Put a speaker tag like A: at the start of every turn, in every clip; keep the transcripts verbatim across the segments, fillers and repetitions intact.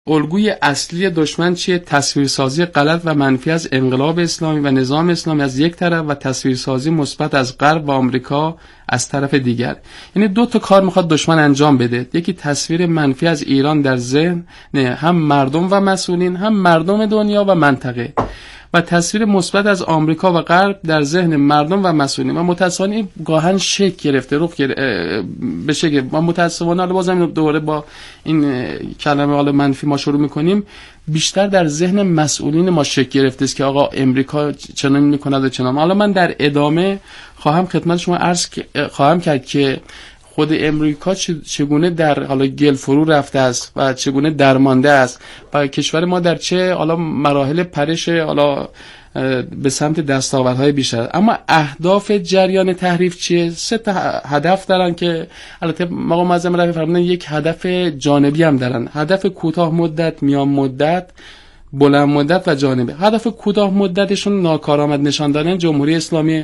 A: الگوی اصلی دشمن چیه؟ تصویرسازی غلط و منفی از انقلاب اسلامی و نظام اسلامی از یک طرف و تصویرسازی مثبت از غرب و آمریکا از طرف دیگر. یعنی دو تا کار میخواد دشمن انجام بده. یکی تصویر منفی از ایران در ذهن نه هم مردم و مسئولین، هم مردم دنیا و منطقه، و تصویر مثبت از آمریکا و غرب در ذهن مردم و مسئولین. و متأسفانه گاهن شکل گرفته، رخ به شکل ما متأسفانه حالا بازم دوباره با این کلمه حالا منفی ما شروع میکنیم، بیشتر در ذهن مسئولین ما شکل گرفته است که آقا امریکا چنان میکند و چنان. حالا من در ادامه خواهم خدمت شما عرض خواهم کرد که خود امریکا چگونه در حالا گل فرو رفته است و چگونه درمانده است و کشور ما در چه حالا مراحل پرش حالا به سمت دستاوردهای بیشتر. اما اهداف جریان تحریف چیه؟ سه تا هدف دارن که البته مقام معظم رهبری فرمودن یک هدف جانبی هم دارن. هدف کوتاه مدت، میان مدت، بلند مدت و جانبی. هدف کوتاه مدتشون ناکارآمد نشان دادن جمهوری اسلامی،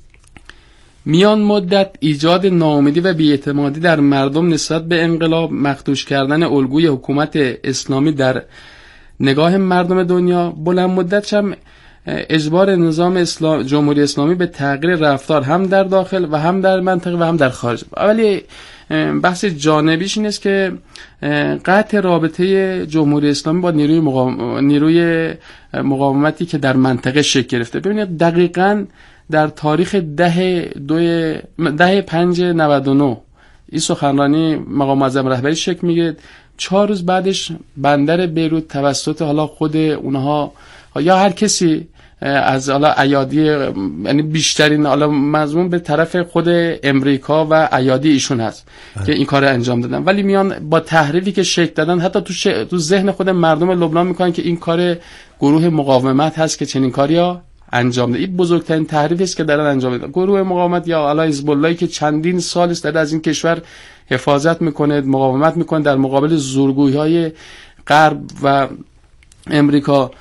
A: میان مدت ایجاد ناامیدی و بی‌اعتمادی در مردم نسبت به انقلاب، مخدوش کردن الگوی حکومت اسلامی در نگاه مردم دنیا، بلند مدت هم اجبار نظام اسلام جمهوری اسلامی به تغییر رفتار هم در داخل و هم در منطقه و هم در خارج. ولی بحث جانبیش این است که قطع رابطه جمهوری اسلامی با نیروی مقاوم... نیروی مقاومتی که در منطقه شکل گرفته. ببینید دقیقاً در تاریخ ده دوی ده پنج نود و نه این سخنرانی مقام معظم رهبری شکل میگیره. چهار روز بعدش بندر بیروت توسط حالا خود اونها یا هر کسی از حالا ایادی، یعنی بیشترین حالا مضمون به طرف خود امریکا و ایادی ایشون هست اه. که این کار انجام دادن، ولی میان با تحریفی که شکل دادن حتی تو, ش... تو ذهن خود مردم لبنان میکنن که این کار گروه مقاومت هست که چنین کاریا انجام ده. این بزرگترین تحریفی است که دارن انجام میدن. گروه مقاومت یا علی حزب الله که چندین سال است از این کشور حفاظت میکنه، مقاومت میکنه در مقابل زورگویی‌های غرب و امریکا،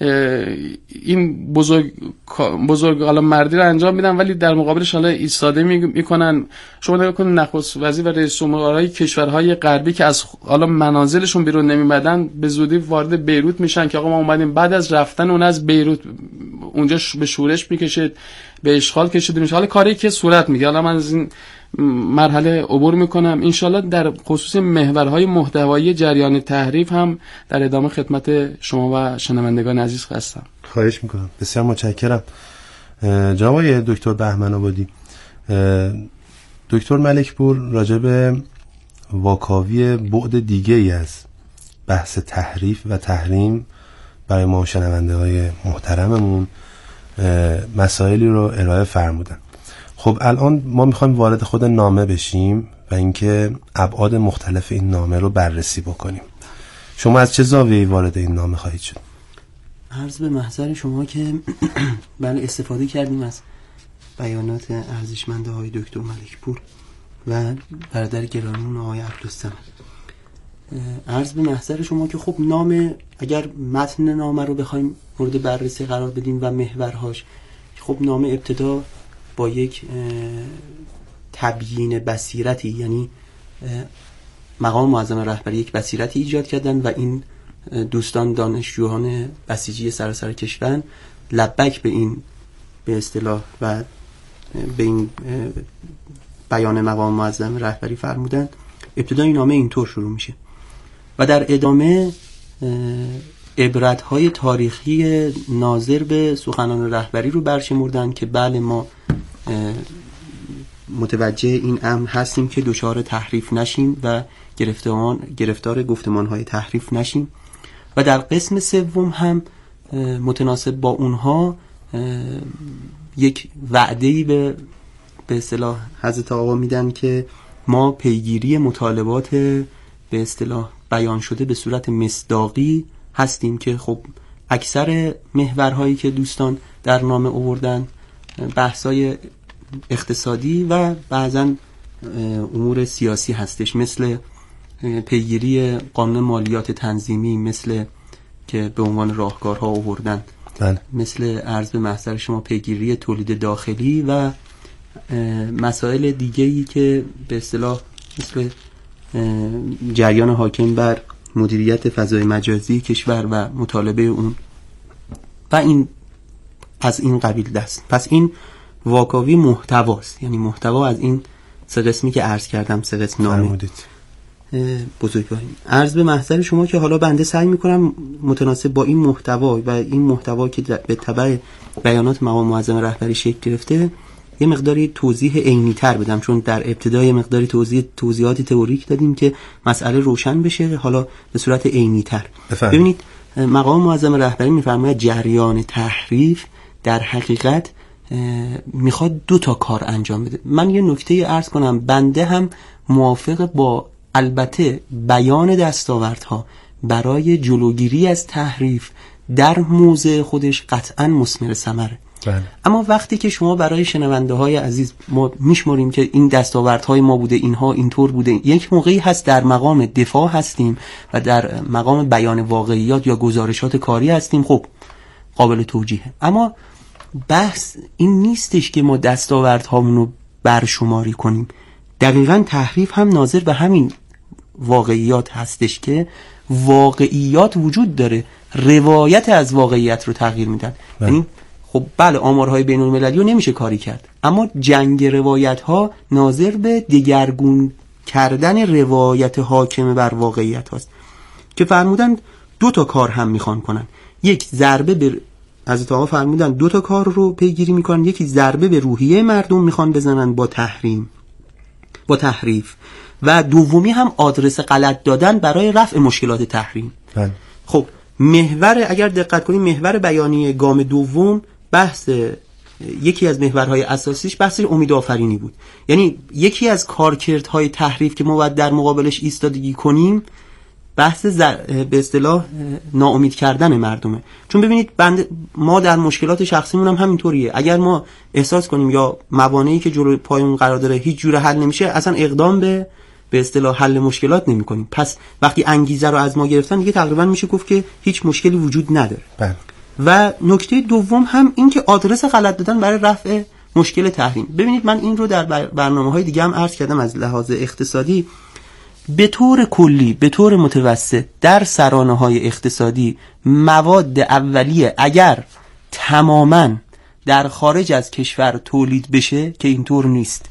A: این بزرگ بزرگ حالا مردی رو انجام میدن، ولی در مقابلش حالا ایستاده میکنن. شما نگاه کنید نخست وزیر و رئیس جمهورهای کشورهای غربی که از حالا منازلشون بیرون نمیمدن به زودی وارد بیروت میشن که آقا ما اومدیم. بعد از رفتن اون از بیروت اونجا به شورش میکشید، به اشغال کشیده میشه. حالا کاری که صورت میگه، حالا من از این مرحله عبور میکنم. انشالله در خصوص محورهای محتوایی جریان تحریف هم در ادامه خدمت شما و شنوندگان عزیز هستم.
B: خواهش میکنم، بسیار متشکرم. جناب آقای دکتر بهمن آبادی، دکتر ملکپور راجع به واکاوی بعد دیگه ای از بحث تحریف و تحریم برای ما شنونده های محترممون مسائلی رو ارائه فرمودن. خب الان ما میخوایم وارد خود نامه بشیم و اینکه ابعاد مختلف این نامه رو بررسی بکنیم. شما از چه زاویه‌ای وارد این نامه خواهید شد؟
C: عرض به محضر شما که بله استفاده کردیم از بیانات ارزشمند آقای دکتر ملکپور و برادر گرامیمون آقای عبدالصمد. عرض به محضر شما که خب نامه، اگر متن نامه رو بخوایم مورد بررسی قرار بدیم و محورهاش، خب نامه ابتدا با یک تبیین بصیرتی، یعنی مقام معظم رهبری یک بصیرتی ایجاد کردن و این دوستان دانشجویان بسیجی سراسر کشور لبک به این به اصطلاح و به این بیان مقام معظم رهبری فرمودن. ابتدای نامه اینطور شروع میشه و در ادامه عبرت‌های تاریخی ناظر به سخنان رهبری رو برشمردن که بله ما متوجه این امر هستیم که دچار تحریف نشیم و گرفتار گرفتار گفتمان‌های تحریف نشیم. و در قسم سوم هم متناسب با اونها یک وعده‌ای به به اصطلاح حضرت آقا میدن که ما پیگیری مطالبات به اصطلاح بیان شده به صورت مصداقی هستیم که خب اکثر محورهایی که دوستان در نامه آوردن بحث‌های اقتصادی و بعضاً امور سیاسی هستش، مثل پیگیری قانون مالیات تنظیمی، مثل که به عنوان راهکارها آوردن،
B: بله.
C: مثل عرض به محضر شما پیگیری تولید داخلی و مسائل دیگه‌ای که به اصطلاح مثل جریان حاکم بر مدیریت فضای مجازی کشور و مطالبه اون و این از این قبیل دست. پس این واکاوی محتواست، یعنی محتوا از این سه قسمی که عرض کردم، سه قسم نامه بزرگواری. عرض به محضر شما که حالا بنده سعی میکنم متناسب با این محتوا و این محتوا که به تبع بیانات مقام معظم رهبری شکل گرفته یه مقداری توضیح عینی تر بدم، چون در ابتدای مقداری توضیح توضیحات تئوریک دادیم که مسئله روشن بشه، حالا به صورت عینی تر. ببینید مقام معظم رهبری میفرماید جریان تحریف در حقیقت میخواد دو تا کار انجام بده. من یه نکته عرض کنم، بنده هم موافق با البته بیان دستاوردها برای جلوگیری از تحریف در موضع خودش قطعاً مثمر ثمره. بله. اما وقتی که شما برای شنونده های عزیز ما میشمریم که این دستاوردهای ما بوده، اینها اینطور بوده، یک موقعی هست در مقام دفاع هستیم و در مقام بیان واقعیات یا گزارشات کاری هستیم، خب قابل توجیهه. اما بحث این نیستش که ما دستاوردهامون رو برشماری کنیم. دقیقاً تحریف هم ناظر به همین واقعیات هستش که واقعیات وجود داره، روایت از واقعیت رو تغییر میدن. یعنی خب بله آمارهای بین المللی رو نمیشه کاری کرد، اما جنگ روایت ها ناظر به دگرگون کردن روایت حاکم بر واقعیت هاست که فرمودن دو تا کار هم میخوان کنن. یک ضربه به حضرت آقا فرمودن دو تا کار رو پیگیری میکنن، یکی ضربه به روحیه مردم میخوان بزنن با تحریم با تحریف و دومی هم آدرس غلط دادن برای رفع مشکلات تحریم. بله. خب محور اگر دقت کنیم محور بیانیه گام دوم بحث یکی از محورهای اساسیش بحث امیدآفرینی بود. یعنی یکی از کارکردهای تحریف که ما باید در مقابلش ایستادگی کنیم بحث زر... به اصطلاح ناامید کردن مردمه. چون ببینید بند... ما در مشکلات شخصیمون هم همینطوریه. اگر ما احساس کنیم یا موانعی که جلوی پایمون قرار داره هیچ جوره حل نمیشه، اصلا اقدام به به اصطلاح حل مشکلات نمی کنیم. پس وقتی انگیزه رو از ما گرفتن دیگه تقریبا میشه گفت که هیچ مشکلی وجود نداره. بله. و نکته دوم هم این که آدرس غلط دادن برای رفع مشکل تحریم. ببینید من این رو در برنامه‌های دیگه هم عرض کردم، از لحاظ اقتصادی به طور کلی به طور متوسط در سرانه‌های اقتصادی مواد اولیه اگر تماماً در خارج از کشور تولید بشه که اینطور نیست،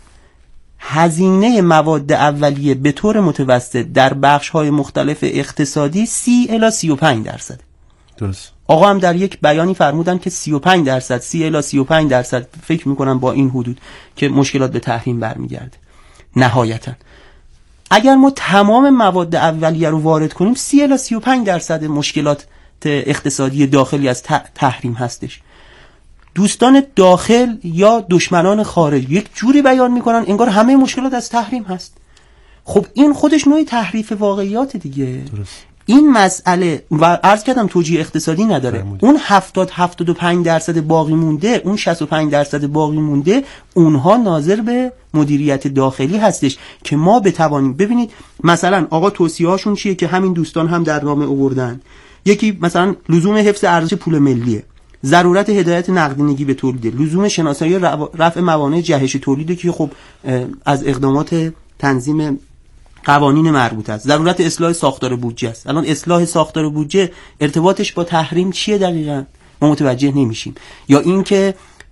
C: هزینه مواد اولیه به طور متوسط در بخش‌های مختلف اقتصادی سی الی سی و پنج درصد. درست. آقا هم در یک بیانی فرمودن که سی و پنج درصد سی الی سی و پنج درصد فکر می‌کنم با این حدود که مشکلات به تحریم برمیگرده. نهایتاً اگر ما تمام مواد اولیه رو وارد کنیم سی الی سی و پنج درصد مشکلات اقتصادی داخلی از تحریم هستش. دوستان داخل یا دشمنان خارج یک جوری بیان میکنن انگار همه مشکلات از تحریم هست. خب این خودش نوعی تحریف واقعیات دیگه. درست. این مسئله و عرض کردم توجیه اقتصادی نداره. فرمود. اون هفتاد هفتاد و پنج درصد باقی مونده، اون شصت و پنج درصد باقی مونده، اونها ناظر به مدیریت داخلی هستش که ما بتوانیم. ببینید مثلا آقا توصیه هاشون چیه که همین دوستان هم در نامه آوردن. یکی مثلا لزوم حفظ ارزش پول ملیه، ضرورت هدایت نقدینگی به تولید، لزوم شناسایی رفع موانع جهش تولید که خب از اقدامات تنظیم قوانین مربوط است، ضرورت اصلاح ساختار بودجه است. الان اصلاح ساختار بودجه ارتباطش با تحریم چیه دقیقاً؟ ما متوجه نمیشیم. یا اینکه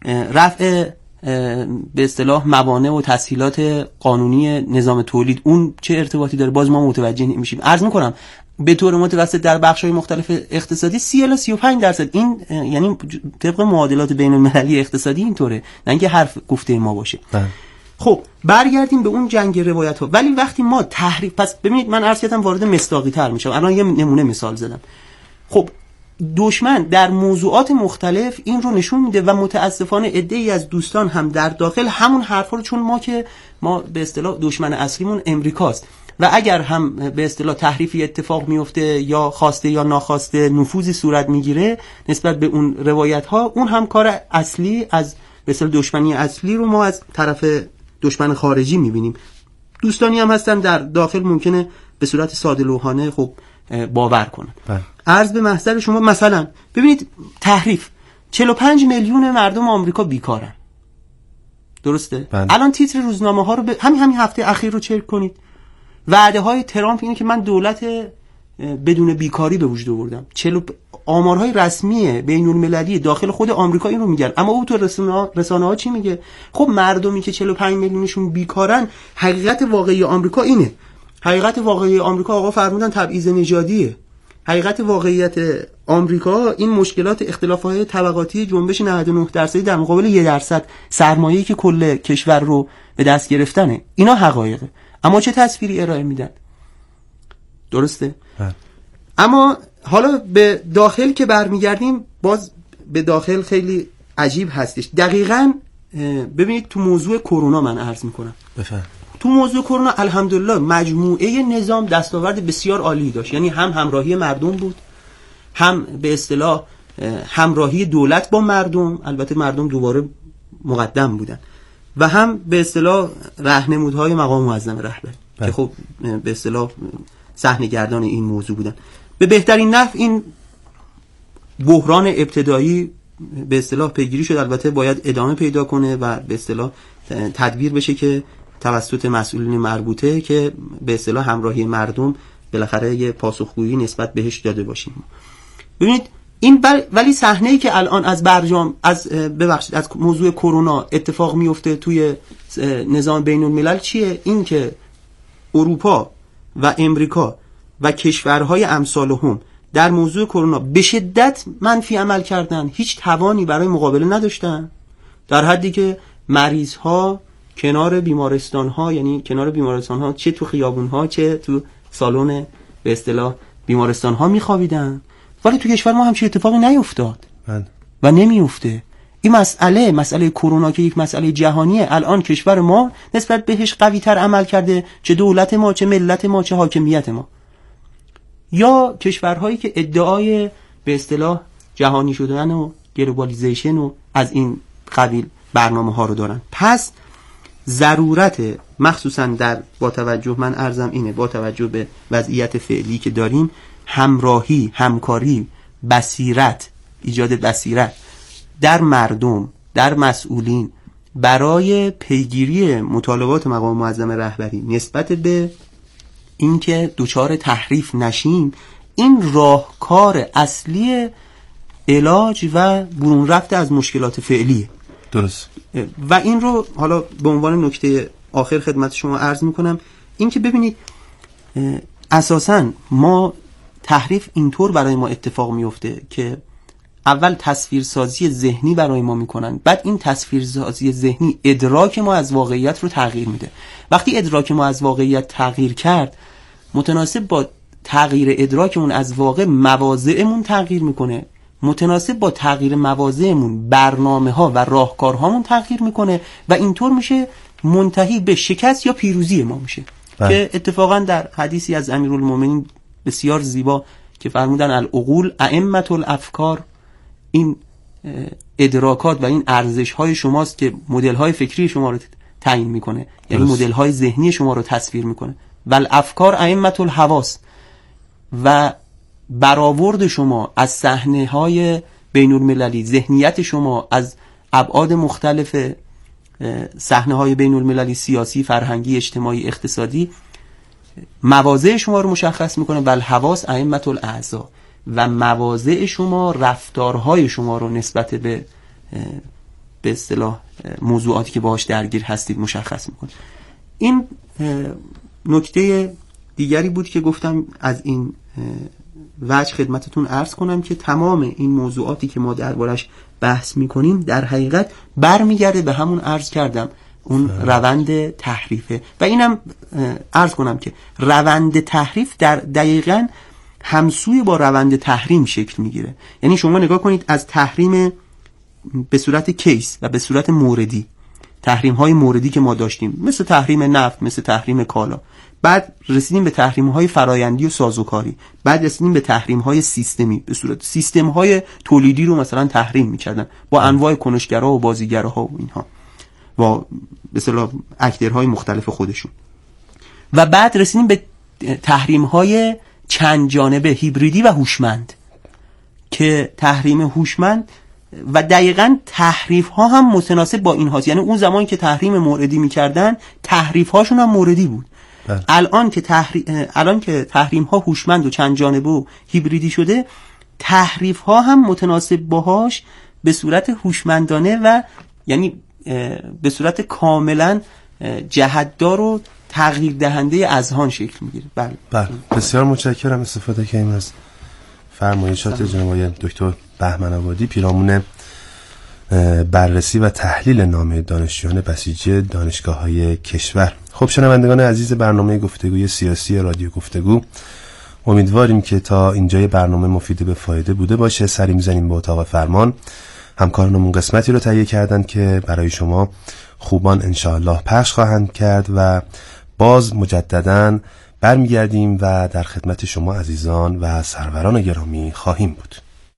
C: رفع به اصطلاح موانع و تسهیلات قانونی نظام تولید اون چه ارتباطی داره؟ باز ما متوجه نمیشیم. عرض میکنم به طور متوسط در بخش‌های مختلف اقتصادی سی الی سی و پنج درصد، این یعنی طبق معادلات بین المللی اقتصادی اینطوره، نه اینکه حرف گفته ما باشه. ده. خب برگردیم به اون جنگ روایت ها. ولی وقتی ما تحریف، پس ببینید من عرض کردم وارد مصداقی تر میشم، الان یه نمونه مثال زدم. خب دشمن در موضوعات مختلف این رو نشون میده و متاسفانه عده‌ای از دوستان هم در داخل همون حرفا رو، چون ما که ما به اصطلاح دشمن اصلیمون امریکاست و اگر هم به اصطلاح تحریفی اتفاق میفته یا خواسته یا ناخواسته نفوذی صورت میگیره نسبت به اون روایت ها، اون هم کار اصلی از به اصطلاح دشمنی اصلی رو ما از طرف دشمن خارجی میبینیم. دوستانی هم هستن در داخل ممکنه به صورت ساده لوحانه خب باور کنن. بله. عرض به محضر شما مثلا ببینید تحریف چهل و پنج میلیون مردم آمریکا بیکارن. درسته؟ بله. الان تیتر روزنامه ها رو ب... همین همین هفته اخیر رو چک کنید. وعده های ترامپ اینه که من دولت بدون بیکاری به وجود آوردن. چهل آمارهای رسمی بین المللی داخل خود آمریکا این رو میگن، اما او تو رسانه‌ها رسانه‌ها چی میگه؟ خب مردمی که چهل و پنج میلیونشون بیکارن، حقیقت واقعی آمریکا اینه. حقیقت واقعی آمریکا آقا فرمودن تبعیض نژادیه. حقیقت واقعیت آمریکا این مشکلات اختلاف‌های طبقاتی جنبش نود و نه درصدی در مقابل یک درصد سرمایه‌ای که کل کشور رو به دست گرفتنه. اینا حقایقه. اما چه تصویری ارائه میدن؟ درسته؟ ها. اما حالا به داخل که برمیگردیم، باز به داخل خیلی عجیب هستش. دقیقاً ببینید تو موضوع کرونا من عرض میکنم. بفهم. تو موضوع کرونا الحمدلله مجموعه نظام دستاورد بسیار عالی داشت. یعنی هم همراهی مردم بود، هم به اصطلاح همراهی دولت با مردم، البته مردم دوباره مقدم بودن، و هم به اصطلاح راهنمودهای مقام معظم رهبری که خب به اصطلاح صحنه‌گردان این موضوع بودن. به بهترین نحو این بحران ابتدایی به اصطلاح پیگیری شد. البته باید ادامه پیدا کنه و به اصطلاح تدبیر بشه که توسط مسئولین مربوطه که به اصطلاح همراهی مردم بالاخره یه پاسخگویی نسبت بهش داده باشیم. ببینید این بل... ولی صحنه‌ای که الان از برجام از ببخشید از موضوع کرونا اتفاق میفته توی نظام بین الملل چیه؟ این که اروپا و امریکا و کشورهای امثال هم در موضوع کرونا به شدت منفی عمل کردن، هیچ توانی برای مقابله نداشتن، در حدی که مریض ها کنار بیمارستان ها، یعنی کنار بیمارستان ها چه تو خیابون ها چه تو سالن به اصطلاح بیمارستان ها میخوابیدن. ولی تو کشور ما همچین اتفاقی نیفتاد من. و نمیفته. این مسئله مسئله کرونا که یک مسئله جهانیه، الان کشور ما نسبت بهش قوی تر عمل کرده، چه دولت ما چه ملت ما چه حاکمیت ما، یا کشورهایی که ادعای به اصطلاح جهانی شدن و گلوبالیزیشن و از این قبیل برنامه ها رو دارن. پس ضرورت مخصوصا در با توجه من عرضم اینه با توجه به وضعیت فعلی که داریم، همراهی، همکاری، بصیرت، ایجاد بصیرت در مردم، در مسئولین برای پیگیری مطالبات مقام معظم رهبری نسبت به اینکه دوچار تحریف نشیم، این راهکار اصلی علاج و برون رفت از مشکلات فعلیه.
B: درست.
C: و این رو حالا به عنوان نکته آخر خدمت شما عرض میکنم، این که ببینید اساساً ما تحریف اینطور برای ما اتفاق میفته که اول تصویرسازی ذهنی برای ما میکنن، بعد این تصویرسازی ذهنی ادراک ما از واقعیت رو تغییر میده. وقتی ادراک ما از واقعیت تغییر کرد، متناسب با تغییر ادراکمون از واقع مواضعمون تغییر میکنه، متناسب با تغییر مواضعمون برنامه ها و راهکارهامون تغییر میکنه و اینطور میشه منتهی به شکست یا پیروزی ما میشه. بله. که اتفاقا در حدیثی از امیرالمومنین بسیار زیبا که فرمودن العقول ائمة الافکار، این ادراکات و این ارزش های شماست که مدل های فکری شما رو تعیین میکنه، یعنی مدل های ذهنی شما رو تصویر میکنه. و الافکار ائمة الحواس، و برآورد شما از صحنه های بین المللی، ذهنیت شما از ابعاد مختلف صحنه های بین المللی، سیاسی، فرهنگی، اجتماعی، اقتصادی، مواضع شما رو مشخص میکنه. و الحواس ائمة الاعضاء، و مواضع شما، رفتارهای شما رو نسبت به به اصطلاح موضوعاتی که باهاش درگیر هستید مشخص میکنه. این نکته دیگری بود که گفتم از این وجه خدمتتون عرض کنم که تمام این موضوعاتی که ما دربارش بحث میکنیم در حقیقت برمیگرده به همون عرض کردم اون روند تحریفه. و اینم عرض کنم که روند تحریف در دقیقاً همسوی با روند تحریم شکل میگیره. یعنی شما نگاه کنید از تحریم به صورت کیس و به صورت موردی، تحریم های موردی که ما داشتیم مثل تحریم نفت، مثل تحریم کالا، بعد رسیدیم به تحریم های فرایندی و سازوکاری، بعد رسیدیم به تحریم های سیستمی، به صورت سیستم های تولیدی رو مثلا تحریم میکردن با انواع کنشگرها و بازیگرها و اینها و به اصطلاح اکترهای مختلف خودشون. و بعد رسیدیم به تحریم های چند جانبه، هیبریدی و هوشمند، که تحریم هوشمند و دقیقاً تحریف ها هم متناسب با این هاست. یعنی اون زمان که تحریم موردی میکردن، تحریف هاشون هم موردی بود.
B: بله.
C: الان که تحری... الان که تحریم ها هوشمند و چند جانبه و هیبریدی شده، تحریف ها هم متناسب باهاش به صورت هوشمندانه و یعنی به صورت کاملا جهتدار و تغییر دهنده اذهان شکل میگیره. بله
B: بله بسیار متشکرم استفاده کردیم از فرمایشات جناب آقای دکتر بهمن آبادی، پیرامون بررسی و تحلیل نامه دانشجویان بسیج دانشگاه‌های کشور. خب شنوندگان عزیز برنامه گفتگوی سیاسی رادیو گفتگو، امیدواریم که تا اینجای برنامه مفید به فایده بوده باشه. سری میزنیم به اتاق فرمان. همکارانمون قسمتی رو تهیه کردن که برای شما خوبان انشاءالله پخش خواهند کرد و باز مجدداً برمیگردیم و در خدمت شما عزیزان و سروران گرامی خواهیم بود.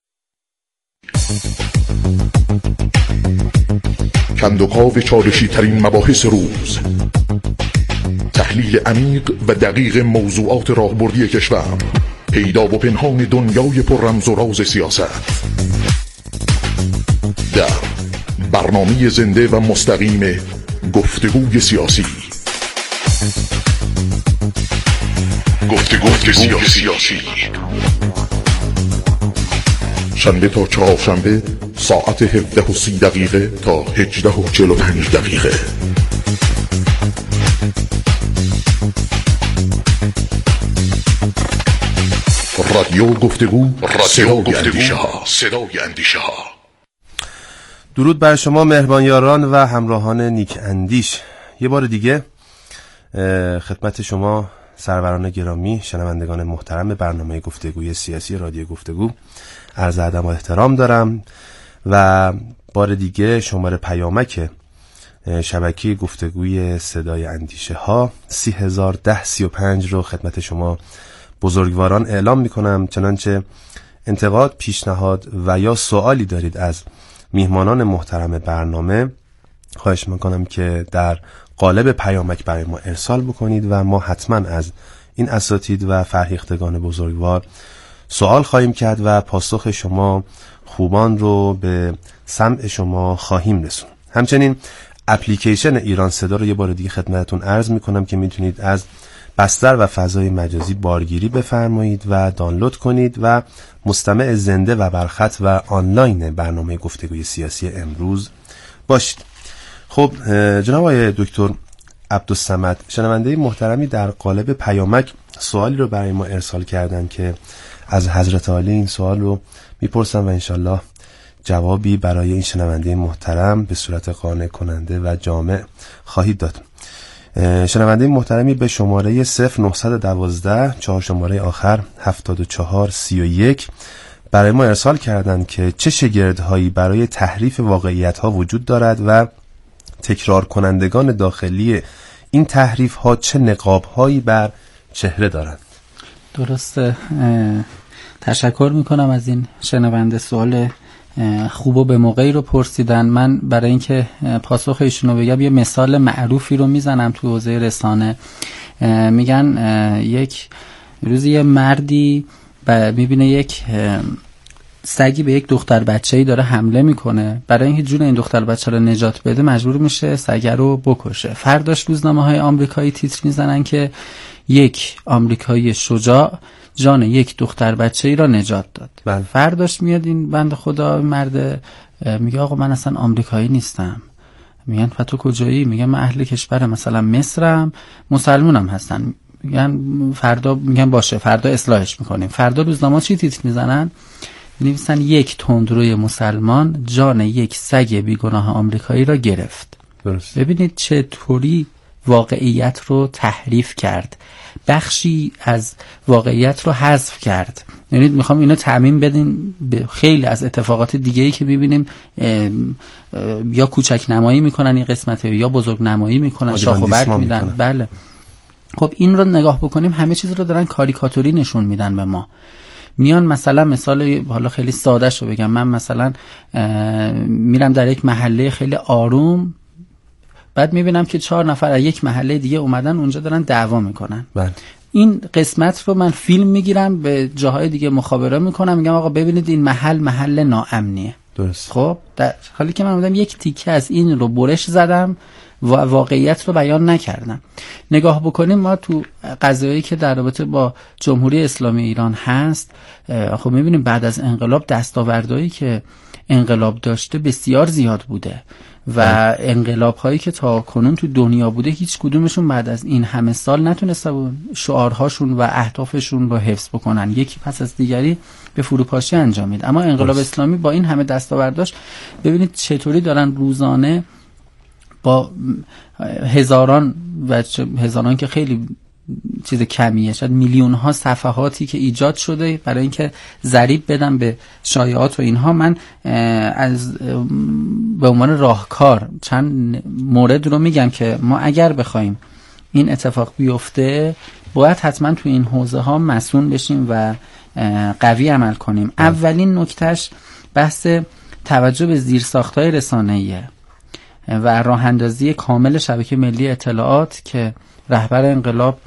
D: کندوکاو چالشی ترین مباحث روز، تحلیل عمیق و دقیق موضوعات راهبردی کشور، پیدا و پنهان دنیای پر رمز و راز سیاست، در برنامه زنده و مستقیم گفتگوی سیاسی. گفتگوی سیاسی شنبه تا چهارشنبه ساعت هفده و سی دقیقه تا هجده و چهل و پنج دقیقه. رادیو گفتگو، رادیو اندیشه ها، صدای اندیشه ها.
B: درود بر شما مهربان یاران و همراهان نیک اندیش. یه بار دیگه خدمت شما سروران گرامی، شنوندگان محترم برنامه گفتگوی سیاسی رادیو گفتگو عرض ادب و احترام دارم و بار دیگه شماره پیامک شبکه گفتگوی صدای اندیشه ها سی هزار و ده سی و پنج رو خدمت شما بزرگواران اعلام میکنم. چنانچه انتقاد، پیشنهاد و یا سوالی دارید از میهمانان محترم برنامه، خواهش میکنم که در قالب پیامک برای ما ارسال بکنید و ما حتما از این اساتید و فرهیختگان بزرگوار سوال خواهیم کرد و پاسخ شما خوبان رو به سمع شما خواهیم رسون. همچنین اپلیکیشن ایران صدا رو یه بار دیگه خدمتتون عرض میکنم که میتونید از بستر و فضای مجازی بارگیری بفرمایید و دانلود کنید و مستمع زنده و برخط و آنلاین برنامه گفتگوی سیاسی امروز باشید. خب جناب آقای دکتر عبدالصمد، شنونده محترمی در قالب پیامک سوالی رو برای ما ارسال کردن که از حضرت عالی این سوال رو میپرسم و انشالله جوابی برای این شنونده محترم به صورت قانع کننده و جامع خواهید داد. شنونده محترمی به شماره صفر نه یک دو چهار شماره آخر هفتاد و چهار سی و یک برای ما ارسال کردن که چه شگردهایی برای تحریف واقعیت ها وجود دارد و تکرار کنندگان داخلی این تحریف ها چه نقاب هایی بر چهره دارند.
E: درسته. تشکر میکنم از این شنونده، سوال خوب و به موقعی رو پرسیدن. من برای اینکه پاسخ ایشونو بگم یه مثال معروفی رو میزنم تو حوزه رسانه. میگن یک روزی یه مردی میبینه یک سگی به یک دختر بچه‌ای داره حمله میکنه، برای اینکه جون این دختر بچه رو نجات بده مجبور میشه سگ رو بکشه. فرداش روزنامه‌های آمریکایی تیتر میزنن که یک آمریکایی شجاع جان یک دختر بچه‌ای را نجات داد.
B: بله.
E: فرداش میاد این بند خدا مرد میگه آقا من اصلا آمریکایی نیستم. میگن تو کجایی؟ میگن من اهل کشور مثلا مصرم، مسلمونم هستن. میگن فردا، میگن باشه فردا اصلاحش میکنیم. فردا روزنامه چی تیتر میزنن؟ می‌نویسن یک تندروی مسلمان جان یک سگ بیگناه آمریکایی را گرفت.
B: درست.
E: ببینید چطوری واقعیت رو تحریف کرد، بخشی از واقعیت رو حذف کرد. یعنی میخوام اینو تعمیم بدین به خیلی از اتفاقات دیگه‌ای که می‌بینیم یا کوچک نمایی میکنن این قسمت یا بزرگ نمایی میکنن، شاخ و برگ میدن. بله. خب این رو نگاه بکنیم، همه چیز رو دارن کاریکاتوری نشون میدن به ما. میان مثلا مثال حالا خیلی ساده شو بگم، من مثلا میرم در یک محله خیلی آروم، بعد میبینم که چهار نفر از یک محله دیگه اومدن اونجا دارن دعوا میکنن.
B: بله.
E: این قسمت رو من فیلم میگیرم، به جاهای دیگه مخابره میکنم، میگم آقا ببینید این محل محل ناامنیه.
B: درست.
E: خب در حالی که من بودم یک تیکه از این رو برش زدم و واقعیت رو بیان نکردن. نگاه بکنیم ما تو قضایی که در رابطه با جمهوری اسلامی ایران هست، خب میبینیم بعد از انقلاب دستاوردهایی که انقلاب داشته بسیار زیاد بوده و انقلاب هایی که تا کنون تو دنیا بوده هیچ کدومشون بعد از این همه سال نتونستن شعارهاشون و اهدافشون رو حفظ بکنن، یکی پس از دیگری به فروپاشی انجام میده. اما انقلاب اسلامی با این همه دستاورداش ببینید چطوری دارن روزانه با هزاران و هزاران که خیلی چیز کمیه، شاید میلیون ها صفحاتی که ایجاد شده برای اینکه ضریب بدم به شایعات و اینها. من از به عنوان راهکار چند مورد رو میگم که ما اگر بخوایم این اتفاق بیفته باید حتما تو این حوزه ها مسئول بشیم و قوی عمل کنیم. اولین نکتهش بحث توجه به زیرساخت‌های رسانه‌ایه و راه اندازی کامل شبکه ملی اطلاعات که رهبر انقلاب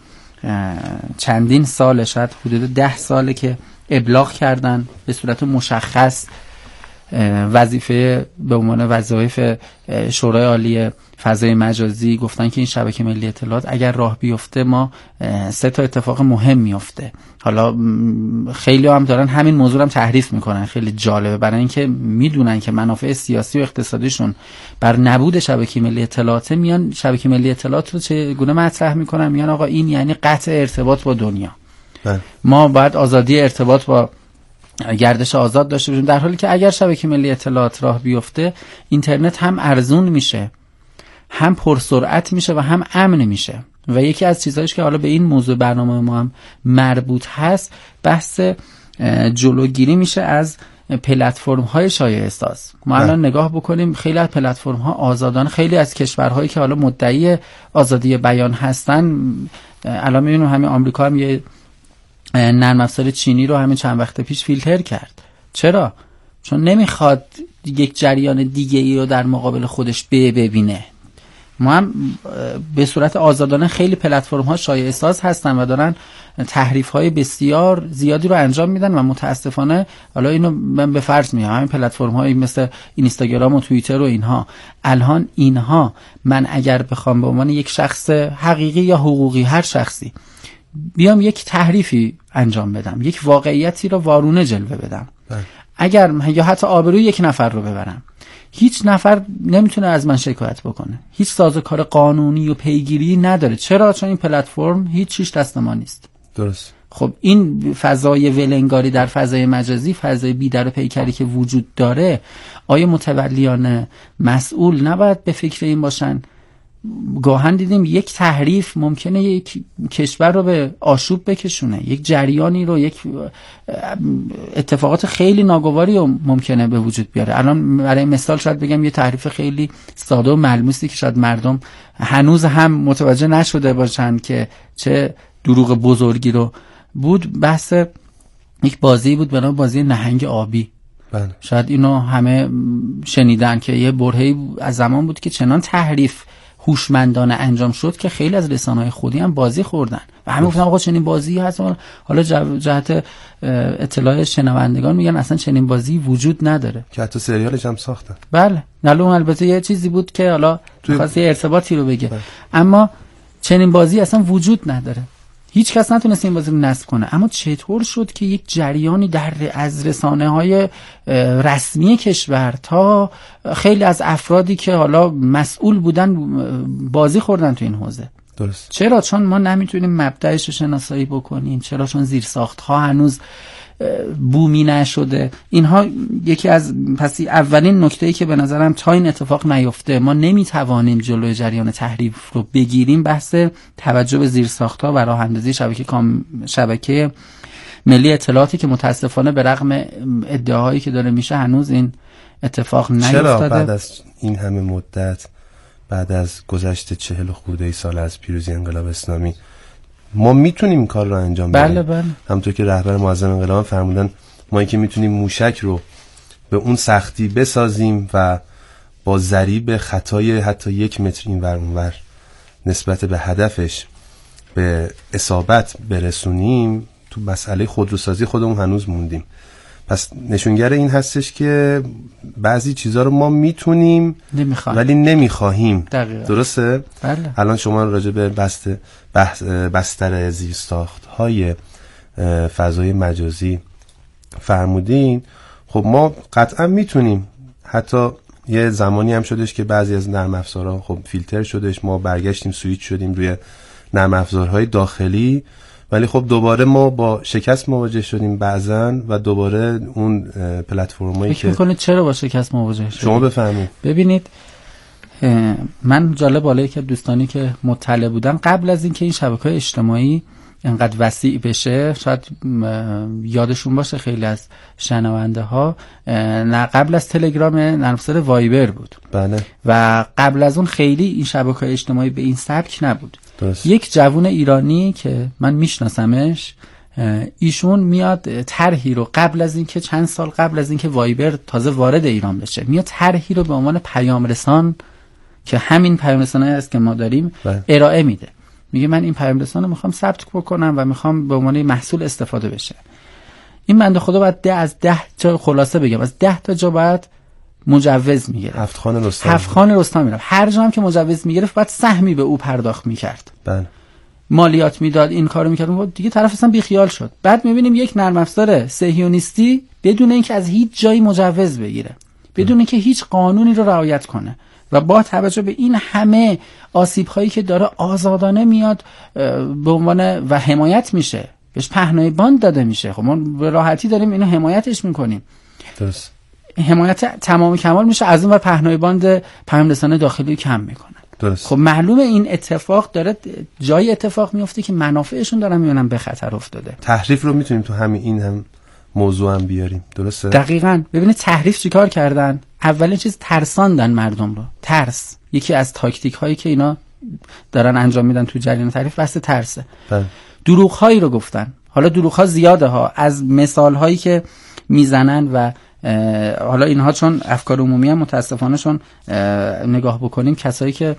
E: چندین سال، شاید حدود ده ساله که ابلاغ کردن به صورت مشخص وظیفه به عنوان وظایف شورای عالی فضای مجازی، گفتن که این شبکه ملی اطلاعات اگر راه بیفته ما سه تا اتفاق مهم میفته. حالا خیلی هم دارن همین موضوع هم تحریف میکنن، خیلی جالبه، برای اینکه میدونن که منافع سیاسی و اقتصادیشون بر نبود شبکه ملی اطلاعات، میان شبکه ملی اطلاعات رو چگونه مطرح میکنن، میان آقا این یعنی قطع ارتباط با دنیا، بله. ما باید آزادی ارتباط با گردش آزاد داشته باشیم، در حالی که اگر شبکه ملی اطلاعات راه بیفته اینترنت هم ارزون میشه، هم پرسرعت میشه و هم امن میشه. و یکی از چیزهایش که حالا به این موضوع برنامه ما هم مربوط هست بحث جلوگیری میشه از پلتفرم های شایعه ساز. ما الان نگاه بکنیم خیلی از پلتفرم ها آزادانه، خیلی از کشورهایی که حالا مدعی آزادی بیان هستن، الان میبینیم همین آمریکا هم یه نرم افزار چینی رو همین چند وقت پیش فیلتر کرد. چرا؟ چون نمیخواد یک جریان دیگه ای رو در مقابل خودش ببینه. ما هم به صورت آزادانه خیلی پلتفرم ها شایعه ساز هستن و دارن تحریف های بسیار زیادی رو انجام میدن و متاسفانه حالا اینو من به فرض میام همین پلتفرم های مثل اینستاگرام و توییتر و اینها، الان اینها من اگر بخوام به عنوان یک شخص حقیقی یا حقوقی، هر شخصی بیام یک تحریفی انجام بدم، یک واقعیتی رو وارونه جلوه بدم، اگر یا حتی آبروی یک نفر رو ببرم، هیچ نفر نمیتونه از من شکایت بکنه، هیچ سازوکار قانونی و پیگیری نداره. چرا؟ چون این پلتفرم هیچ چیز دست ما نیست.
B: درست.
E: خب این فضای ولنگاری در فضای مجازی، فضای بی‌در و پیکری که وجود داره، آیا متولیان مسئول نباید به فکر این باشن؟ گاهن دیدیم یک تحریف ممکنه یک کشور رو به آشوب بکشونه، یک جریانی رو، یک اتفاقات خیلی ناگواری رو ممکنه به وجود بیاره. الان برای مثال شاید بگم یه تحریف خیلی ساده و ملموسی که شاید مردم هنوز هم متوجه نشده باشن که چه دروغ بزرگی رو بود، بحث یک بازی بود به نام بازی نهنگ آبی.
B: بله.
E: شاید اینو همه شنیدن که یه برهه‌ای از زمان بود که چنان تحریف هوشمندانه انجام شد که خیلی از رسانه‌های خودی هم بازی خوردن و همه گفتن آقا چنین بازی هست. حالا جهت اطلاع شنوندگان میگن اصلا چنین بازی وجود نداره،
B: که حتی سریالش هم ساختن.
E: بله، نلوم البته یه چیزی بود که حالا خاص یه ارتباطی رو بگه، بله. اما چنین بازی اصلا وجود نداره، هیچ کس نتونست این بازی رو نصب کنه. اما چطور شد که یک جریانی در از رسانه‌های رسمی کشور تا خیلی از افرادی که حالا مسئول بودن بازی خوردن تو این حوزه؟
B: درست.
E: چرا؟ چون ما نمیتونیم مبدأش رو شناسایی بکنیم. چرا؟ چون زیرساخت‌ها هنوز بومی نشده. اینها یکی از پس اولین نکته‌ای که به نظرم تا این اتفاق نیفته ما نمیتوانیم جلوی جریان تحریف رو بگیریم، بحث توجه به زیرساخت‌ها و راه اندازی شبکه کام... شبکه ملی اطلاعاتی که متاسفانه به رغم ادعاهایی که داره میشه هنوز این اتفاق نیفتاده.
B: چرا بعد از این همه مدت، بعد از گذشت چهل و خورده سال از پیروزی انقلاب اسلامی، ما میتونیم این کار رو انجام بدیم؟
E: بله بله.
B: همونطور که رهبر معظم انقلاب فرمودن ما اینکه میتونیم موشک رو به اون سختی بسازیم و با ضریب خطای حتی یک متر این ور اون ور نسبت به هدفش به اصابت برسونیم، تو مسئله خودروسازی خودمون هنوز موندیم. پس نشونگر این هستش که بعضی چیزها رو ما میتونیم
E: نمیخوایم
B: ولی نمیخواهیم.
E: دقیقا.
B: درسته؟
E: بله.
B: الان شما راجع به بست بحث بستر زیرساخت های فضای مجازی فرمودین. خب ما قطعا میتونیم، حتی یه زمانی هم شدش که بعضی از نرم افزارها خب فیلتر شدش، ما برگشتیم سویچ شدیم روی نرم افزارهای داخلی، ولی خب دوباره ما با شکست مواجه شدیم بعضن و دوباره اون پلتفرمایی که
E: فکر می‌کنید چرا با شکست مواجه شدیم؟
B: شما بفهمید.
E: ببینید من جالب بالایی که دوستانی که مطلع بودن قبل از اینکه این شبکه‌های اجتماعی انقدر وسیع بشه، شاید یادشون باشه خیلی از شنونده ها، نه قبل از تلگرام نرم افزار وایبر بود.
B: بله.
E: و قبل از اون خیلی این شبکه‌های اجتماعی به این سبک نبود.
B: درست.
E: یک جوون ایرانی که من میشناسمش، ایشون میاد طرحی رو قبل از اینکه چند سال قبل از اینکه وایبر تازه وارد ایران بشه، میاد طرحی رو به عنوان پیام رسان که همین پیام رسانایی است که ما داریم
B: بله.
E: ارائه میده. میگه من این پیام رسان رو میخوام ثبت بکنم و میخوام به عنوان محصول استفاده بشه. این بنده خدا باید ده از ده جا، خلاصه بگم از ده تا جا باید مجوز میگرفت.
B: هفت خان رستم
E: هفت خان رستم میرفت. هر جا هم که مجوز میگرفت باید سهمی به او پرداخت میکرد.
B: بله.
E: مالیات میداد، این کارو میکرد، دیگه طرف اصلا بی خیال شد. بعد میبینیم یک نرم افزار صهیونیستی بدون اینکه از هیچ جایی مجوز بگیره، بدون اینکه هیچ قانونی رو رعایت کنه و با توجه به این همه آسیب هایی که داره آزادانه میاد به عنوان و حمایت میشه، بهش پهنای باند داده میشه. خب ما به راحتی داریم اینو حمایتش میکنیم.
B: درست.
E: حمایت تمام کمال میشه، از اون ور پهنای باند پیام رسانه داخلی کم میکنن.
B: درست.
E: خب معلومه این اتفاق داره جای اتفاق میفته که منافعشون دارن میونن به خطر افتاده.
B: تحریف رو میتونیم تو همین این هم موضوع هم بیاریم. درسته؟
E: دقیقاً. ببینید تحریف چیکار کردن؟ اولین چیز ترساندن مردم رو. ترس یکی از تاکتیک هایی که اینا دارن انجام میدن تو جریان تحریف، بحث ترسه.
B: بله.
E: دروغ هایی رو گفتن. حالا دروغ ها زیاده ها، از مثال هایی که میزنن و حالا اینها چون افکار عمومی هم متاسفانه چون نگاه بکنیم کسایی که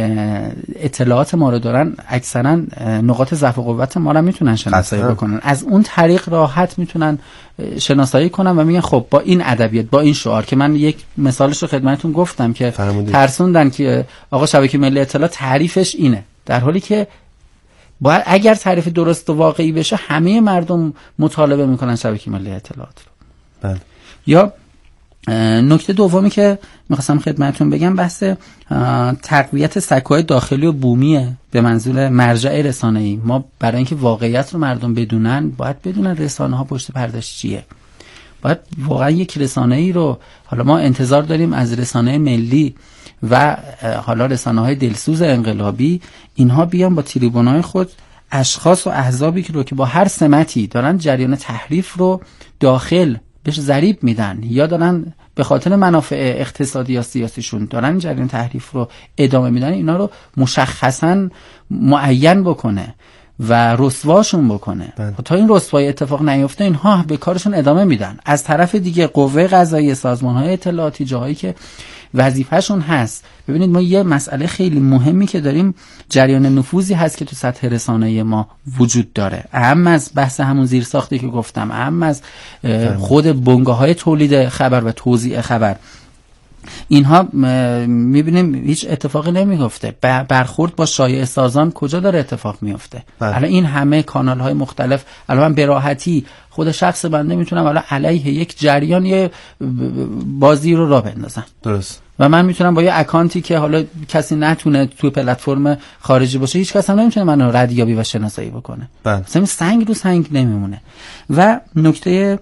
E: اطلاعات ما رو دارن اکثرا نقاط ضعف و قوت ما رو میتونن شناسایی بکنن، از اون طریق راحت میتونن شناسایی کنن و میگن خب با این ادبیات با این شعار که من یک مثالش رو خدمتتون گفتم که
B: فرمودید.
E: ترسوندن که آقا شبکه ملی اطلاعات تعریفش اینه، در حالی که باید اگر تعریف درست و واقعی بشه همه مردم مطالبه میکنن شبکه ملی اطلاعات رو.
B: بله.
E: یا نکته دومی که میخواستم خدمتتون بگم بحث تقویت سکوهای داخلی و بومیه به منظور مرجع رسانه‌ای. ما برای اینکه واقعیت رو مردم بدونن باید بدونن رسانه ها پشت پردهش چیه. باید واقعا یک رسانه‌ای رو، حالا ما انتظار داریم از رسانه ملی و حالا رسانه‌های دلسوز انقلابی اینها بیان با تریبونای خود اشخاص و احزابی که رو که با هر سمتی دارن جریان تحریف رو داخل بهش ضریب میدن یا دارن به خاطر منافع اقتصادی یا سیاسیشون دارن جریان تحریف رو ادامه میدن، اینا رو مشخصا معین بکنه و رسواشون بکنه. تا این رسوایی اتفاق نیفته اینها به کارشون ادامه میدن. از طرف دیگه قوه قضاییه، سازمان‌های اطلاعاتی، جاهایی که وظیفه‌شون هست، ببینید ما یه مسئله خیلی مهمی که داریم، جریان نفوذی هست که تو سطح رسانه‌ای ما وجود داره، اهم از بحث همون زیرساختی که گفتم، اهم از خود بنگاه‌های تولید خبر و توزیع خبر. اینها میبینیم هیچ اتفاقی نمیفته. برخورد با شایعه سازان کجا داره اتفاق میفته؟ الان این همه کانال های مختلف، الان به راحتی خود شخص بنده میتونم الان علیه یک جریان یه بازی رو راه بندازم.
B: درست.
E: و من میتونم با یه اکانتی که حالا کسی نتونه توی پلتفرم خارجی باشه، هیچ کس هم نمیتونه منو ردیابی و شناسایی بکنه. مثلا سنگ رو سنگ نمیمونه. و نکته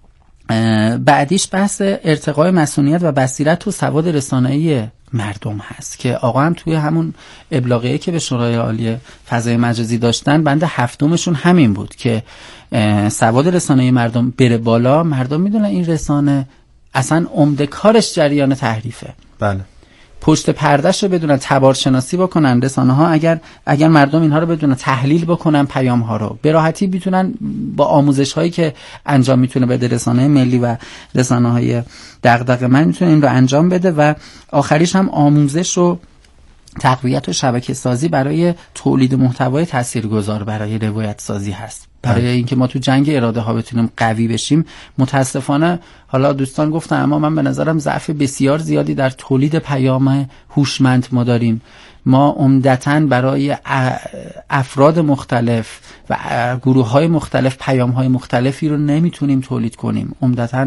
E: بعدیش بحث ارتقای مسئولیت و بصیرت و سواد رسانه‌ای مردم هست که آقا هم توی همون ابلاغیه که به شورای عالی فضای مجازی داشتن بند هفتمشون همین بود که سواد رسانه‌ای مردم بره بالا. مردم میدونن این رسانه اصلا عمده کارش جریان تحریفه.
B: بله.
E: پشت پردهش رو بدونن، تبار شناسی بکنن رسانه ها، اگر اگر مردم اینها رو بدونن، تحلیل بکنن پیام ها رو، به راحتی میتونن با آموزش هایی که انجام میتونه بده رسانه ملی و رسانه های دغدغه من میتونه این رو انجام بده. و آخریش هم آموزش و تقویت و شبکه سازی برای تولید محتوای تاثیرگذار برای روایت سازی هست. برای اینکه ما تو جنگ اراده ها بتونیم قوی بشیم. متاسفانه حالا دوستان گفتن، اما من به نظرم ضعف بسیار زیادی در تولید پیام هوشمند ما داریم. ما عمدتاً برای افراد مختلف و گروه های مختلف پیام های مختلفی رو نمیتونیم تولید کنیم. عمدتاً